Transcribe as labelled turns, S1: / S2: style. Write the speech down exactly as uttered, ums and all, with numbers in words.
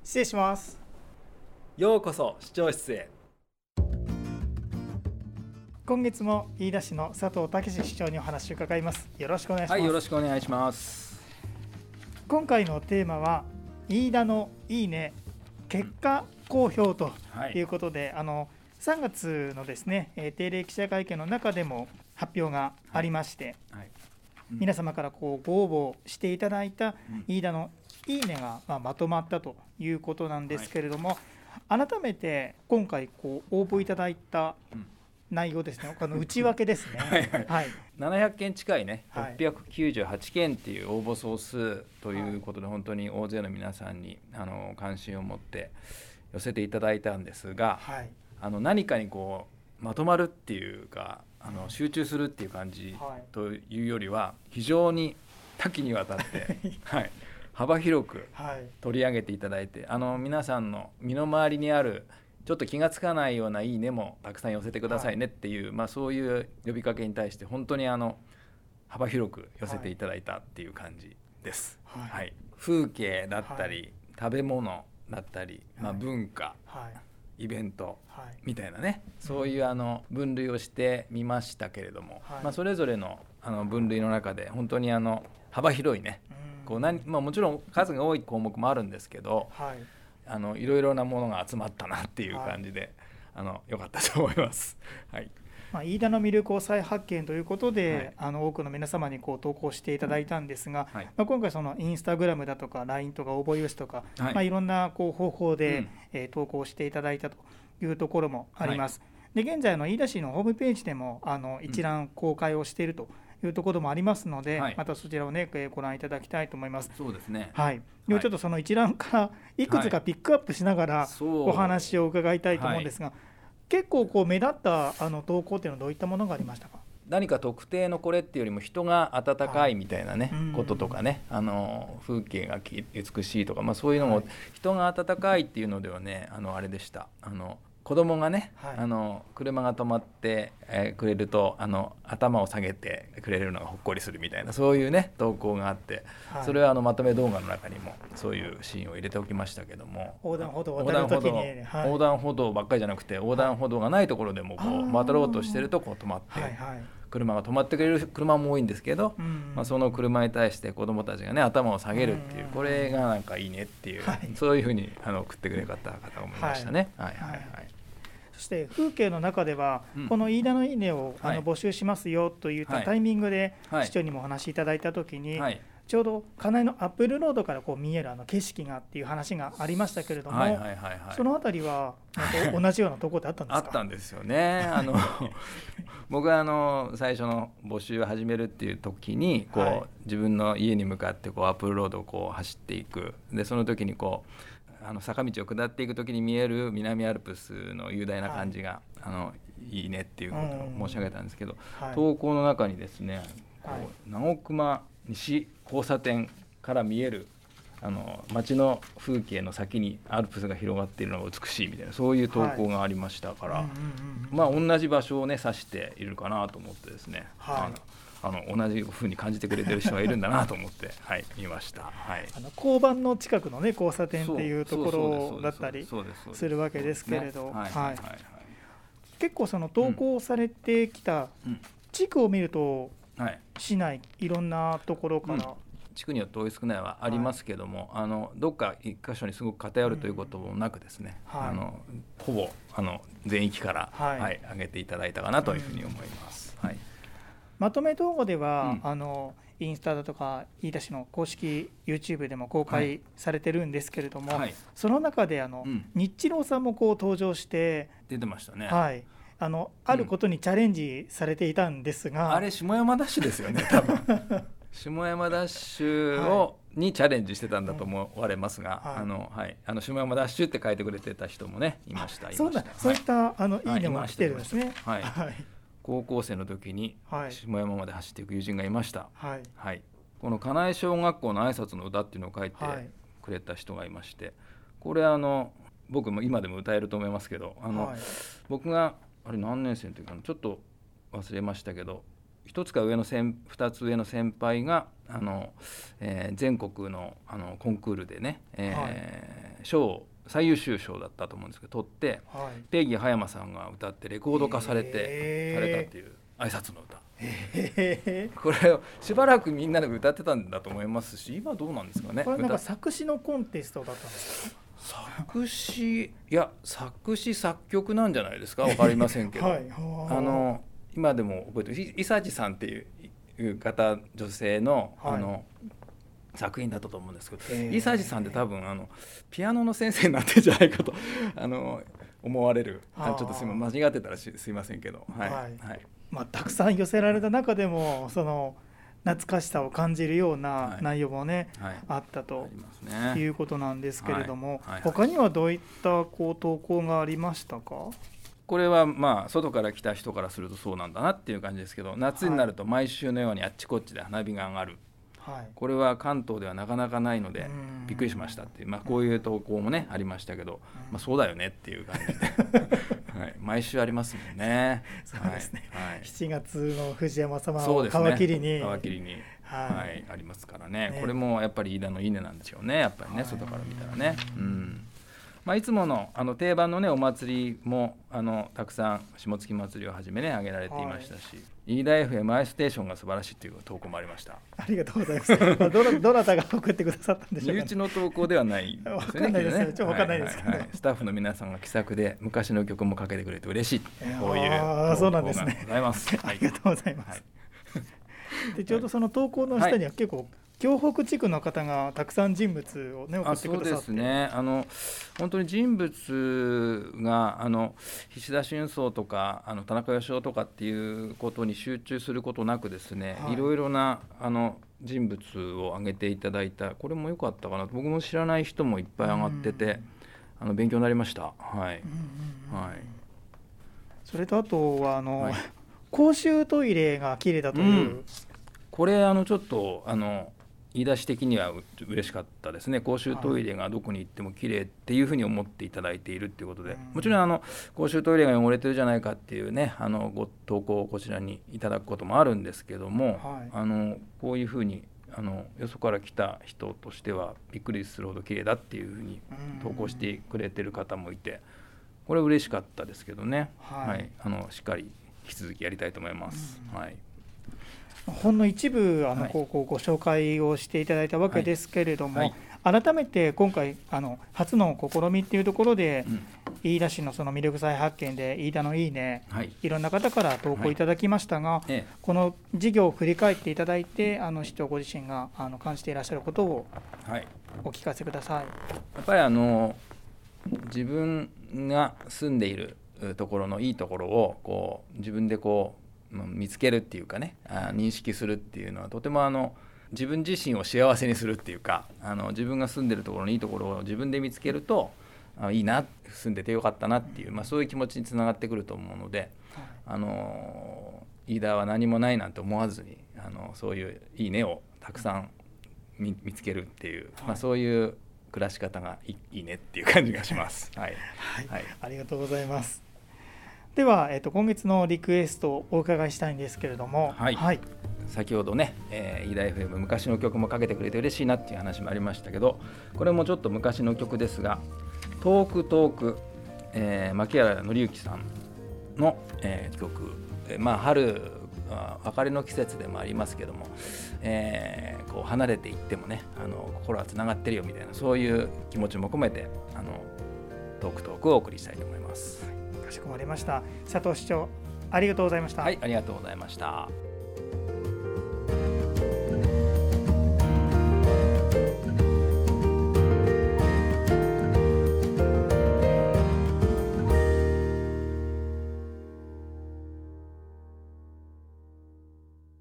S1: 失礼します。
S2: ようこそ視聴室へ。
S1: 今月も飯田市の佐藤武市長にお話を伺います。よろしくお願いします。
S2: はい、よろしくお願いします。
S1: 今回のテーマは飯田のいいね結果公表ということで、はい、あのさんがつのですね定例記者会見の中でも発表がありまして、はいはい、うん、皆様からこうご応募していただいた飯田のいいねが、まあ、まとまったということなんですけれども、はい、改めて今回こう応募いただいた内容ですね、あの内訳ですね
S2: はい、はいはい、ななひゃくけん近いね、
S1: はい、
S2: ろっぴゃくきゅうじゅうはちけんっていう応募総数ということで、はい、本当に大勢の皆さんにあの関心を持って寄せていただいたんですが、はい、あの何かにこうまとまるっていうか、あの集中するっていう感じというよりは非常に多岐にわたって、はい、幅広く取り上げていただいて、はい、あの皆さんの身の回りにあるちょっと気がつかないようないいねもたくさん寄せてくださいねっていう、はい、まあ、そういう呼びかけに対して本当にあの幅広く寄せていただいたっていう感じです、はいはい、風景だったり、はい、食べ物だったり、まあ、文化、はい、イベントみたいなね、はい、そういうあの分類をしてみましたけれども、はい、まあ、それぞれのあの分類の中で本当にあの幅広いね、こう何、まあ、もちろん数が多い項目もあるんですけど、はい、あのいろいろなものが集まったなっていう感じで、はい、あの良かったと思います、はい。
S1: まあ、飯田の魅力を再発見ということで、はい、あの多くの皆様にこう投稿していただいたんですが、はい、まあ、今回そのインスタグラムだとか ライン とか応募用紙とか、はい、まあ、いろんなこう方法で、うん、えー、投稿していただいたというところもあります、はい、で現在の飯田市のホームページでもあの一覧公開をしているというところもありますので、はい、またそちらをねご覧いただきたいと思います。
S2: そうですね、
S1: はい、でもちょっとその一覧からいくつかピックアップしながらお話を伺いたいと思うんですが、はい、結構こう目立ったあの投稿というのはどういったものがありましたか？
S2: 何か特定のこれっていうよりも人が温かいみたいなね、はい、こととかね、あの風景が美しいとか、まあ、そういうのも、はい、人が温かいっていうのではね、あのあれでした。あの子供がね、はい、あの車が止まって、えー、くれるとあの頭を下げてくれるのがほっこりするみたいな、そういうね投稿があって、はい、それはあのまとめ動画の中にもそういうシーンを入れておきましたけども、
S1: 横断歩道を渡る時に、
S2: はい、横断歩道ばっかりじゃなくて横断歩道がないところでもこう渡ろうとしてるとこう止まって、はいはい、車が止まってくれる車も多いんですけど、うんうん、まあ、その車に対して子どもたちがね頭を下げるっていう、これがなんかいいねっていう、はい、そういうふうにあの送ってくれた方が思いましたね、はいはいはいはい。
S1: そして風景の中では、うん、この飯田のいいねをあの募集しますよといったタイミングで市長にもお話しいただいたときに、はいはい、ちょうど家内のアップルロードからこう見えるあの景色がっていう話がありましたけれども、はいはいはいはい、そのあたりは同じようなところであったんですか？
S2: あったんですよね。あの僕はあの最初の募集を始めるっていう時にこう、はい、自分の家に向かってこうアップルロードをこう走っていく。でその時にこうあの坂道を下っていく時に見える南アルプスの雄大な感じが、はい、あのいいねっていうことを申し上げたんですけど、はい、投稿の中にですね、こう長熊西交差点から見えるあの街の風景の先にアルプスが広がっているのが美しいみたいな、そういう投稿がありましたから、はい、まあ同じ場所をね指しているかなと思ってですね、はい、あの同じ風に感じてくれてる人がいるんだなと思って、はい、見ました、はい、
S1: あの交番の近くの、ね、交差点っていうところだったりするわけですけれど、結構その投稿されてきた地区を見ると、うん、はい、市内いろんなところから、うん、
S2: 地区によって多い少ないはありますけども、はい、あのどっか一箇所にすごく偏るということもなくですね、うん、はい、あのほぼあの全域から、はいはい、上げていただいたかなというふうに思います、うん、はい。
S1: まとめ動画では、うん、あのインスタだとか飯田市の公式 YouTube でも公開されてるんですけれども、はいはい、その中であの、うん、日郎さんもこう登場して
S2: 出てましたね、
S1: はい、あのあることにチャレンジされていたんですが、
S2: うん、あれ下山ダッシュですよね多分下山ダッシュを、はい、にチャレンジしてたんだと思われますが、うん、はい、あのはい、あの下山ダッシュって書いてくれてた人もねいました。
S1: そうだ、はい、そういったあのいいねも来てるんですね、
S2: はいはい、高校生の時に下山まで走っていく友人がいました、はいはい、この金井小学校の挨拶の歌っていうのを書いてくれた人がいまして、これあの僕も今でも歌えると思いますけど、あの、はい、僕があれ何年生の時かなちょっと忘れましたけど、一つか上の先二つ上の先輩があの、えー、全国の、あのコンクールでね、えーはい、 賞最優秀賞だったと思うんですけど取って、はい、ペギー葉山さんが歌ってレコード化されてされたっていう挨拶の歌、これをしばらくみんなで歌ってたんだと思いますし、今どうなんですかね。
S1: これなんか作詞のコンテストだったんですか。
S2: 作詞いや作詞作曲なんじゃないですか、分かりませんけど、はい、あの今でも覚えてる伊佐治さんっていう方女性の、はい、あの作品だったと思うんですけど、伊佐治さんって多分あのピアノの先生になってるんじゃないかとあの思われる。あちょっとすいません間違ってたら す, すいませんけど、はいはいはい、
S1: まあ、たくさん寄せられた中でもその懐かしさを感じるような内容もね、はいはい、あったということなんですけれども、はいはいはい、他にはどういったこう投稿がありましたか。
S2: これはまあ外から来た人からするとそうなんだなっていう感じですけど、夏になると毎週のようにあっちこっちで花火が上がる、はい、これは関東ではなかなかないのでびっくりしましたっていう、まあ、こういう投稿もねありましたけど、まあ、そうだよねっていう感じではい、毎週ありますもんね。
S1: そうですね、はいはい、しちがつの藤山様
S2: を
S1: 皮切りに、
S2: ね、皮切りに、はいはい、ありますから ね, ねこれもやっぱり飯田のいいねなんでしょうね、やっぱりね、はい、外から見たらね、うんまあ、いつも の, あの定番のねお祭りもあのたくさん下月祭りをはじめね挙げられていましたし、はい、飯田 エフエム アイステーションが素晴らしいという投稿もありました。
S1: ありがとうございますど, などなたが送ってくださったんでしょうか、ね、
S2: 身内の投稿ではないですよね。
S1: 分かんないですよ、ね、ちょっと分かんないですけど、はいはいはい、
S2: スタッフの皆さんが気さくで昔の曲もかけてくれて嬉しい、こういう
S1: 投稿がご
S2: ざいます。
S1: ありがとうございます、はい、でちょうどその投稿の下には結構、はい京北地区の方がたくさん人物を、ね、送ってくださって。
S2: そうですね、あの本当に人物があの菱田俊宗とかあの田中義雄とかっていうことに集中することなくですね、はい、いろいろなあの人物を挙げていただいた。これも良かったかな、僕も知らない人もいっぱい上がってて、あの勉強になりました。はい、うんはい、
S1: それとあとはあの、はい、公衆トイレが綺麗だという、うん、
S2: これあのちょっとあの言い出し的には嬉しかったですね。公衆トイレがどこに行っても綺麗っていうふうに思っていただいているっていうことで、はい、もちろんあの公衆トイレが汚れてるじゃないかっていうねあのご投稿をこちらにいただくこともあるんですけども、はい、あのこういうふうにあのよそから来た人としてはびっくりするほど綺麗だっていうふうに投稿してくれてる方もいて、これは嬉しかったですけどね、はいはい、あのしっかり引き続きやりたいと思います。はい、
S1: ほんの一部あの、はい、こうこうご紹介をしていただいたわけですけれども、はいはい、改めて今回あの初の試みっていうところで、うん、飯田市のその魅力再発見で飯田のいいね、はい、いろんな方から投稿いただきましたが、はいええ、この事業を振り返っていただいてあの市長ご自身があの感じていらっしゃることをお聞かせください。
S2: やっぱりあの自分が住んでいるところのいいところをこう自分でこう見つけるっていうかね、あ認識するっていうのはとてもあの自分自身を幸せにするっていうか、あの自分が住んでるところのいいところを自分で見つけるとあいいな、住んでてよかったなっていう、まあ、そういう気持ちにつながってくると思うので、あの飯田は何もないなんて思わずにあのそういういいねをたくさん 見, 見つけるっていう、まあ、そういう暮らし方がい い, いいねっていう感じがします。はい
S1: はいはい、ありがとうございます。では、えー、と今月のリクエストをお伺いしたいんですけれども、
S2: はいはい、先ほどね、えー、飯田 エフエム 昔の曲もかけてくれて嬉しいなっていう話もありましたけど、これもちょっと昔の曲ですが、遠く遠く、えー、牧原紀之さんの、えー、曲、えーまあ、春別れの季節でもありますけども、えー、こう離れていってもねあの心はつながってるよみたいな、そういう気持ちも込めてあの遠く遠くをお送りしたいと思います。
S1: かしこまりました。佐藤市長ありがとうございました。
S2: はい、ありがとうございました。